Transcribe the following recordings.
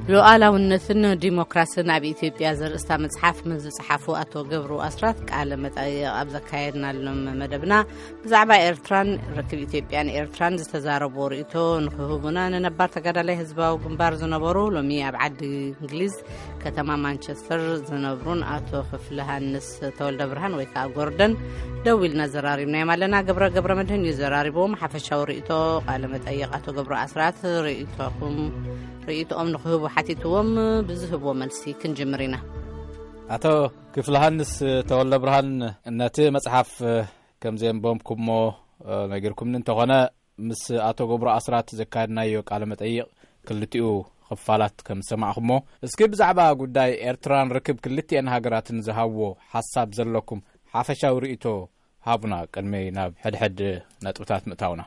ሉዓላውነትን ዲሞክራሲን ኣብ ኢትዮጵያ ዘርእስታ መጽሓፍ ምስ ዝጽሓፉ ኣቶ ገብሩ ኣስራት ቃለ መጠይቅ ኣብ ዘካየድናሎም መደብና ብዛዕባ ኤርትራን ርክብ ኢትዮጵያን ኤርትራን ዝተዛረቡ ርእይቶ ንክህቡና ነነባር ተጋዳላይ ህዝባዊ ግንባር ዝነበሩ ሎሚ ኣብ ዓዲ እንግሊዝ ከተማ ማንቸስተር ዝነብሩን ኣቶ ክፍለሃንስ ተወልደ ብርሃን ወይ ከዓ ጎርደን ደው ኢልና ዘራሪብና የማለና ገብረ መድህን ይዘራሪቦም ሓፈሻዊ ርእይቶ ቃለ መጠይቅ ኣቶ ገብሩ ኣስራት ርእይቶኦም ንክህቡ ሓቲትዎም ብዝህቦ መልሲ ክንጅምር ኢና። ኣቶ ክፍለሃንስ ተወልደ ብርሃን ነቲ መጽሓፍ ከም ዘንበብኩሞ ነጊርኩም እንተኾነ ምስ ኣቶ ገብሩ ኣስራት ዘካየድናዮ ቃለ መጠይቅ ክልቲኡ ክፋላት ከም ሰማዕኹሞ እስኪ ብዛዕባ ጉዳይ ኤርትራን ርክብ ክልቲአን ሃገራትን ዝሃብዎ ሓሳብ ዘለኩም ሓፈሻዊ ርእይቶ ሃቡና ቅድሜ ናብ ሕድሕድ ነጥብታት ምእታውና።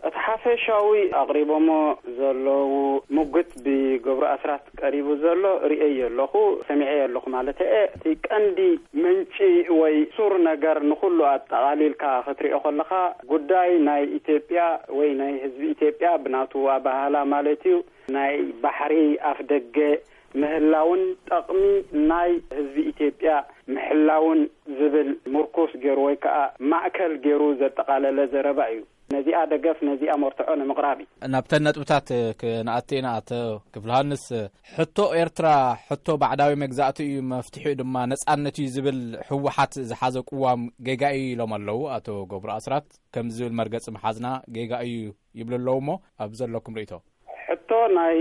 ሓፈሻዊ ኣቅሪቦሞ ዘለዉ ሙግት ብገብሩ ኣስራት ቀሪቡ ዘሎ ርእየ ኣለኹ ሰሚዐ ኣለኹ ማለት እቲ ቀንዲ ምንጪ ወይ ሱር ነገር ንኩሉ ኣጠቃሊልካ ክትሪኦ ከለካ ጉዳይ ናይ ኢትዮጵያ ወይ ናይ ህዝቢ ኢትዮጵያ ብናቱ ኣባህላ ማለት እዩ ናይ ባሕሪ ኣፍ ደገ ምህላውን ጠቕሚ ናይ ህዝቢ ኢትዮጵያ ምሕላውን ዝብል ሙርኮስ ገይሩ ወይ ከዓ ማእከል ገይሩ ዘጠቃለለ ዘረባ እዩ። ነዚኣ ደገፍ ነዚኣ መርትዖ ንምቕራቢ ናብተን ነጥብታት ክነኣቲና ኣቶ ክፍለሃንስ ሕቶ ኤርትራ ሕቶ ባዕዳዊ መግዛእቲ እዩ መፍትሒኡ ድማ ነጻነት እዩ ዝብል ህወሓት ዝሓዘ ቅዋም ጌጋኢ ኢሎም ኣለዉ። ኣቶ ገብሩ ኣስራት ከም ዝብል መርገፂ መሓዝና ጌጋኢ ይብሉ ኣለዉ እሞ ኣብ ዘለኩም ርእይቶ ሕቶ ናይ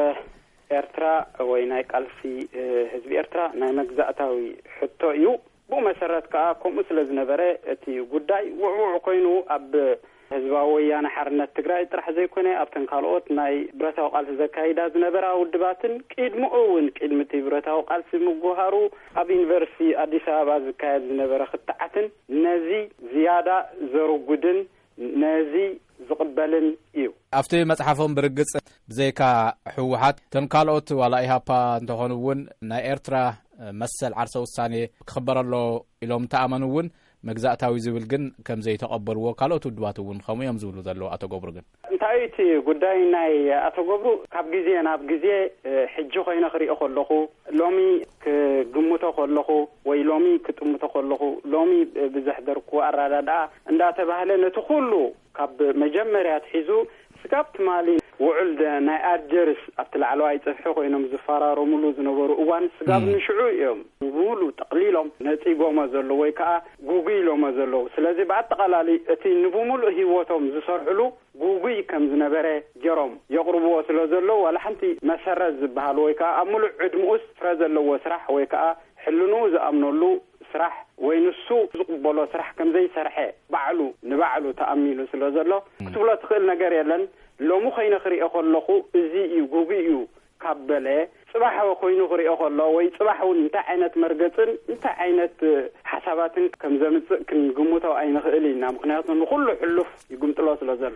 ኤርትራ ወይ ናይ ቃልሲ ህዝቢ ኤርትራ ናይ መግዛእታዊ ሕቶ እዩ። ብኡ መሰረት ከዓ ከምኡ ስለ ዝነበረ እቲ ጉዳይ ውዕውዕ ኮይኑ ኣብ ህዝባዊ ወያነ ሓርነት ትግራይ ጥራሕ ዘይኮነ ኣብተን ካልኦት ናይ ብረታዊ ቃልሲ ዘካይዳ ዝነበራ ውድባትን ቅድሚኡ እውን ቅድሚ እቲ ብረታዊ ቃልሲ ምጉሃሩ ኣብ ዩኒቨርሲቲ ኣዲስ ኣበባ ዝካየድ ዝነበረ ክትዓትን ነዚ ዝያዳ ዘርጉድን ነዚ ዝቕበልን እዩ። ኣብቲ መጽሓፎም ብርግጽ ብዘይካ ህወሓት ተን ካልኦት ዋላ ኢሃፓ እንተኾኑ እውን ናይ ኤርትራ መሰል ዓርሰ ውሳኔ ክኽበረሎ ኢሎም ተኣመኑ እውን መግዛእታዊ ዝብል ግን ከም ዘይተቐበልዎ ካልኦት ውድባት እውን ከምኡ እዮም ዝብሉ ዘለዉ ኣቶ ገብሩ ግን እንታይ እቲ ጉዳይ ናይ ኣቶ ገብሩ ካብ ግዜ ናብ ግዜ ሕጂ ኮይነ ክሪኦ ከለኹ ሎሚ ክግምቶ ከለኹ ወይ ሎሚ ክጥምቶ ከለኹ ሎሚ ብዘሕደርኩ ኣረዳድኣ እንዳተባህለ ነቲ ኩሉ ካብ መጀመርያ ትሒዙ ስጋብ ትማሊ ውዕል ናይ ኣጀርስ ኣብቲ ላዕለዋይ ፀፍሒ ኮይኖም ዝፈራረሙሉ ዝነበሩ እዋን ስጋብ ንሽዑ እዮም ሙሉ ጠቕሊሎም ነፂጎሞ ዘለዉ ወይ ከዓ ጉጉይሎሞ ዘለዉ። ስለዚ ብኣጠቃላሊ እቲ ንብሙሉእ ሂወቶም ዝሰርሕሉ ጉጉይ ከም ዝነበረ ገይሮም የቕርብዎ ስለ ዘለዉ ዋላ ሓንቲ መሰረት ዝበሃል ወይ ከዓ ኣብ ሙሉእ ዕድሚኡስ ፍረ ዘለዎ ስራሕ ወይ ከዓ ሕልኑ ዝኣምነሉ ስራሕ ወይ ንሱ ዝቕበሎ ስራሕ ከም ዘይሰርሐ ባዕሉ ንባዕሉ ተኣሚኑ ስለ ዘሎ ክትብሎ ትኽእል ነገር የለን። ሎሙ ኮይነ ክሪኦ ከለኹ እዚ እዩ ጉጉ እዩ ካበለ ጽባሕ ኮይኑ ክሪኦ ከሎ ወይ ጽባሕ እውን እንታይ ዓይነት መርገፅን እንታይ ዓይነት ሓሳባትን ከም ዘምፅእ ክንግምቶ ኣይንኽእል ኢና። ምክንያቱ ንኩሉ ሕሉፍ ይግምጥሎ ስለ ዘሎ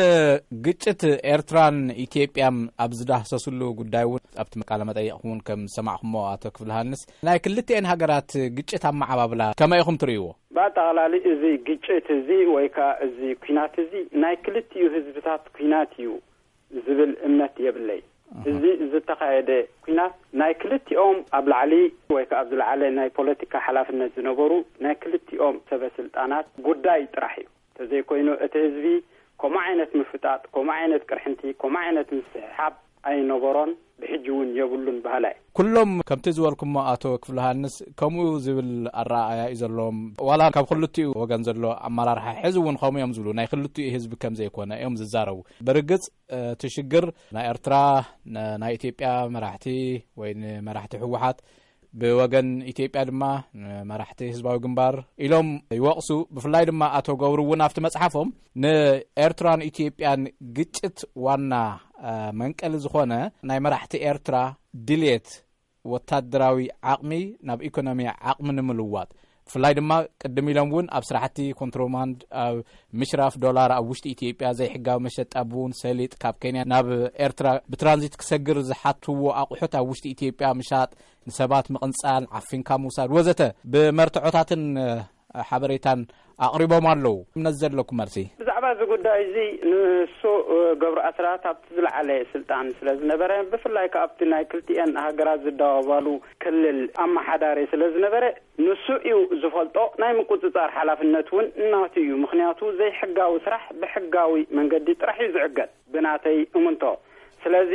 ንግጭት ኤርትራን ኢትዮጵያን ኣብ ዝዳህሰስሉ ጉዳይ እውን ኣብቲ ቃለ መጠይቅ እውን ከም ሰማዕኹሞ ኣቶ ክፍለሃንስ ናይ ክልቲአን ሃገራት ግጭት ኣመዓባብላ ከመይ ኢኹም ትርእይዎ? በአጠቃላሊ እዚ ግጭት እዚ ወይ ከዓ እዚ ኩናት እዚ ናይ ክልቲኡ ህዝብታት ኩናት እዩ ዝብል እምነት የብለይ። እዚ ዝተካየደ ኩናት ናይ ክልቲኦም ኣብ ላዕሊ ወይ ከዓ ኣብ ዝለዓለ ናይ ፖለቲካ ሓላፍነት ዝነበሩ ናይ ክልቲኦም ሰበስልጣናት ጉዳይ ጥራሕ እዩ። ተዘይኮይኑ እቲ ህዝቢ ከምኡ ዓይነት ምፍጣጥ ከምኡ ዓይነት ቅርሕንቲ ከምኡ ዓይነት ምስሓብ ኣይነበሮን ብሕጂ እውን የብሉን ባህላይ ኩሎም ከምቲ ዝበልኩሞ ኣቶ ክፍለሃንስ ከምኡ ዝብል ኣረኣእያ እዩ ዘለዎም ዋላ ካብ ክልቲኡ ወገን ዘሎ ኣመራርሓ ሕዚ እውን ከምኡ እዮም ዝብሉ ናይ ክልቲኡ ህዝቢ ከም ዘይኮነ እዮም ዝዛረቡ። በርግጽ ትሽግር ናይ ኤርትራ ናይ ኢትዮጵያ መራሕቲ ወይ መራሕቲ ህወሓት ብወገን ኢትዮጵያ ድማ መራሕቲ ህዝባዊ ግንባር ኢሎም ይወቅሱ። ብፍላይ ድማ ኣቶ ገብሩ እውን ኣብቲ መጽሓፎም ንኤርትራን ኢትዮጵያን ግጭት ዋና መንቀል ዝኾነ ናይ መራሕቲ ኤርትራ ድሌት ወታደራዊ ዓቕሚ ናብ ኢኮኖሚ ዓቕሚ ንምልዋጥ ብፍላይ ድማ ቅድም ኢሎም እውን ኣብ ስራሕቲ ኮንትሮባንድ ኣብ ምሽራፍ ዶላር ኣብ ውሽጢ ኢትዮጵያ ዘይሕጋዊ መሸጣ ቡን ሰሊጥ ካብ ኬንያ ናብ ኤርትራ ብትራንዚት ክሰግር ዝሓትዎ ኣቑሑት ኣብ ውሽጢ ኢትዮጵያ ምሻጥ ንሰባት ምቕንጻል ዓፊንካ ምውሳድ ወዘተ ብመርትዖታትን ሓበሬታን ኣቕሪቦም ኣለዉ ነዘለኩም መርሲ ብዛዕባ እዚ ጉዳይ እዚ ንሱ ገብሩ ኣስራት ኣብቲ ዝለዓለ ስልጣን ስለ ዝነበረ ብፍላይ ካብቲ ናይ ክልቲአን ሃገራት ዝዳወባሉ ክልል ኣመሓዳሪ ስለ ዝነበረ ንሱ እዩ ዝፈልጦ ናይ ምቁፅፃር ሓላፍነት እውን እናቱ እዩ ምክንያቱ ዘይሕጋዊ ስራሕ ብሕጋዊ መንገዲ ጥራሕ እዩ ዝዕገድ ብናተይ እምንቶ ስለዚ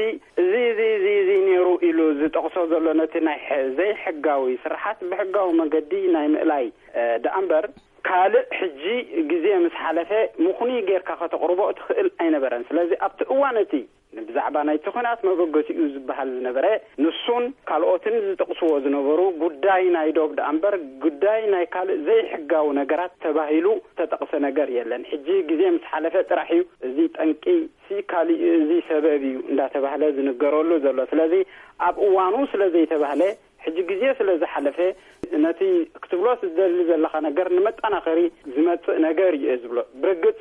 እዚ ነይሩ ኢሉ ዝጠቕሶ ዘሎ ነቲ ናይ ዘይሕጋዊ ስራሓት ብሕጋዊ መንገዲ ናይ ምእላይ ደኣምበር ካልእ ሕጂ ግዜ ምስ ሓለፈ ምኹኒ ጌርካ ከተቕርቦ ትኽእል ኣይነበረን ስለዚ ኣብቲ እዋን እቲ ብዛዕባ ናይ ትኹናት መበገሲኡ ዝበሃል ዝነበረ ንሱን ካልኦትን ዝጠቕስዎ ዝነበሩ ጉዳይ ናይ ዶብ ደኣምበር ጉዳይ ናይ ካልእ ዘይሕጋዊ ነገራት ተባሂሉ ተጠቕሰ ነገር የለን ሕጂ ግዜ ምስ ሓለፈ ጥራሕ እዩ እዚ ጠንቂ ካሊእ እዚ ሰበብ እዩ እንዳተባህለ ዝንገረሉ ዘሎ ስለዚ ኣብ እዋኑ ስለዘይተባህለ ሕጂ ግዜ ስለ ዝሓለፈ ነቲ ክትብሎስ ዝደሊ ዘለኻ ነገር ንመጠናኸሪ ዝመፅእ ነገር እዩ ዝብሎ ብርግፅ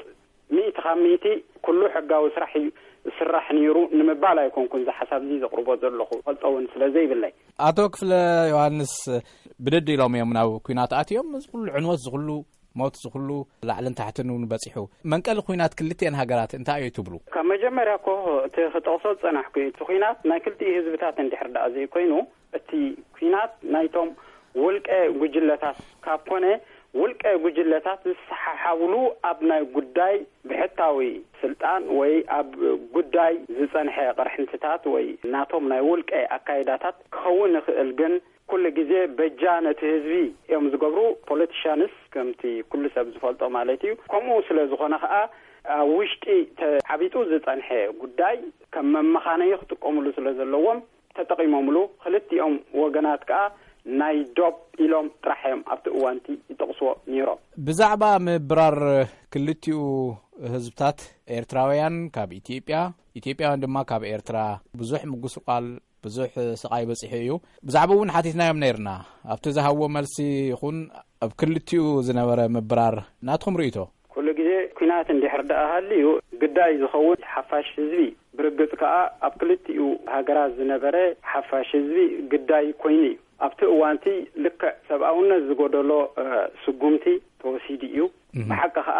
100% ኩሉ ሕጋዊ ስራሕ እዩ ስራሕ ነይሩ ንምባል ኣይኮንኩን ዝሓሳብ እዚ ዘቕርቦ ዘለኹ ፈልጠውን ስለዘይብለይ ኣቶ ክፍለ ዮሃንስ ብድድ ኢሎም እዮም ናብ ኩናት ኣትዮም ዝኩሉ ዕንወት ዝኩሉ ሞት ዝኩሉ ላዕልን ታሕትን በፂሑ መንቀል ኩናት ክልቲአን ሃገራት እንታይ እዩ ትብሉ ካብ መጀመርያ ኮ ተኽጠቕሶ ፀናሕኩ እቲ ኩናት ናይ ክልቲኡ ህዝብታት እንድሕርዳእ ዘይኮይኑ እቲ ኩናት ናይቶም ውልቀ ጉጅለታት ካብ ኮነ ውልቀ ጉጅለታት ዝሰሓሓብሉ ኣብ ናይ ጉዳይ ብሕታዊ ስልጣን ወይ ኣብ ጉዳይ ዝፀንሐ ቅርሕንትታት ወይ ናቶም ናይ ውልቀ ኣካይዳታት ክኸውን ይኽእል ግን ኩሉ ግዜ በጃነቲ ህዝቢ እዮም ዝገብሩ ፖለቲሽያንስ ከምቲ ኩሉ ሰብ ዝፈልጦ ማለት እዩ ከምኡ ስለ ዝኾነ ከዓ ውሽጢ ተዓቢጡ ዝፀንሐ ጉዳይ ከም መመኻነይ ክጥቀምሉ ስለ ዘለዎም ተጠቂሞምሉ ክልቲኦም ወገናት ከዓ ናይ ዶብ ኢሎም ጥራሕዮም ኣብቲ እዋንቲ ይጠቕስዎ ነይሮም ብዛዕባ ምብራር ክልቲኡ ህዝብታት ኤርትራውያን ካብ ኢትዮጵያውያን ድማ ካብ ኤርትራ ብዙሕ ምጉስቃል ብዙሕ ስቃይ በፂሑ እዩ ብዛዕባ እውን ሓቲትናዮም ነርና ኣብቲ ዝሃብዎ መልሲ ይኹን ኣብ ክልቲኡ ዝነበረ ምብራር ናትኩም ርእይቶ ኩሉ ግዜ ኩናት እንድሕርዳእ ሃልዩ ግዳይ ዝኸውን ሓፋሽ ህዝቢ ብርግፅ ከዓ ኣብ ክልቲኡ ሃገራት ዝነበረ ሓፋሽ ህዝቢ ግዳይ ኮይኑ እዩ ኣብቲ እዋንቲ ልክዕ ሰብኣውነት ዝጎደሎ ስጉምቲ ተወሲዲ እዩ ብሓቂ ከዓ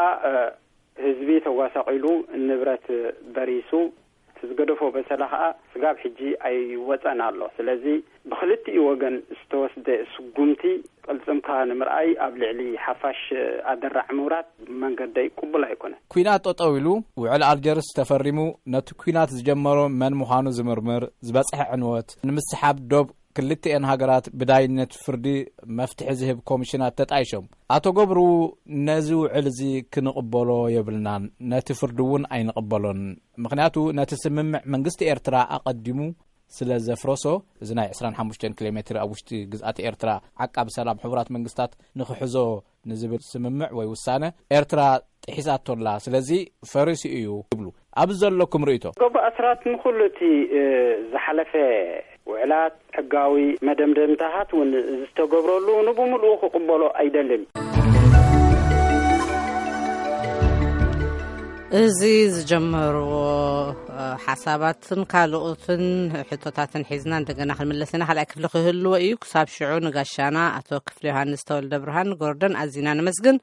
ህዝቢ ተዋሳቂሉ ንብረት በሪሱ ዝገደፎ በሰላ ከዓ ስጋብ ሕጂ ኣይወፀን ኣሎ ስለዚ ብክልቲኡ ወገን ዝተወስደ ስጉምቲ ቅልፅምካ ንምርኣይ ኣብ ልዕሊ ሓፋሽ ኣደራዕ ምውራት መንገዲ ቅቡል ኣይኮነ ኩናት ጠጠው ኢሉ ውዕል ኣልጀርስ ተፈሪሙ ነቲ ኩናት ዝጀመሮ መን ምዃኑ ዝምርምር ዝበፅሐ ዕንወት ንምስሓብ ዶብ ክልቲአን ሃገራት ብዳይነት ፍርዲ መፍትሒ ዝህብ ኮሚሽናት ተጣይሾም ኣቶ ገብሩ ነዚ ውዕል እዚ ክንቕበሎ የብልናን ነቲ ፍርዲ እውን ኣይንቕበሎን ምክንያቱ ነቲ ስምምዕ መንግስቲ ኤርትራ ኣቐዲሙ ስለ ዘፍረሶ እዚ ናይ 25 ኪሎ ሜትር ኣብ ውሽጢ ግዝኣት ኤርትራ ዓቃብ ሰላም ሕቡራት መንግስታት ንኽሕዞ ንዝብል ስምምዕ ወይ ውሳነ ኤርትራ ጥሒሳቶላ ስለዚ ፈሪሲ እዩ ይብሉ ኣብዚ ዘለኩም ርእይቶ ገብሩ ኣስራት ንኩሉ እቲ ዝሓለፈ ውዕላት ሕጋዊ መደምደምታት እውን ዝተገብረሉ ንብምልኡ ክቕበሎ ኣይደልን እዚ ዝጀመርዎ ሓሳባትን ካልኦትን ሕቶታትን ሒዝና እንደገና ክንምለስና ካልኣይ ክፍሊ ክህልዎ እዩ ክሳብ ሽዑ ንጋሻና ኣቶ ክፍለ ዮሃንስ ተወልደ ብርሃን ጎርደን ኣዚና ንመስግን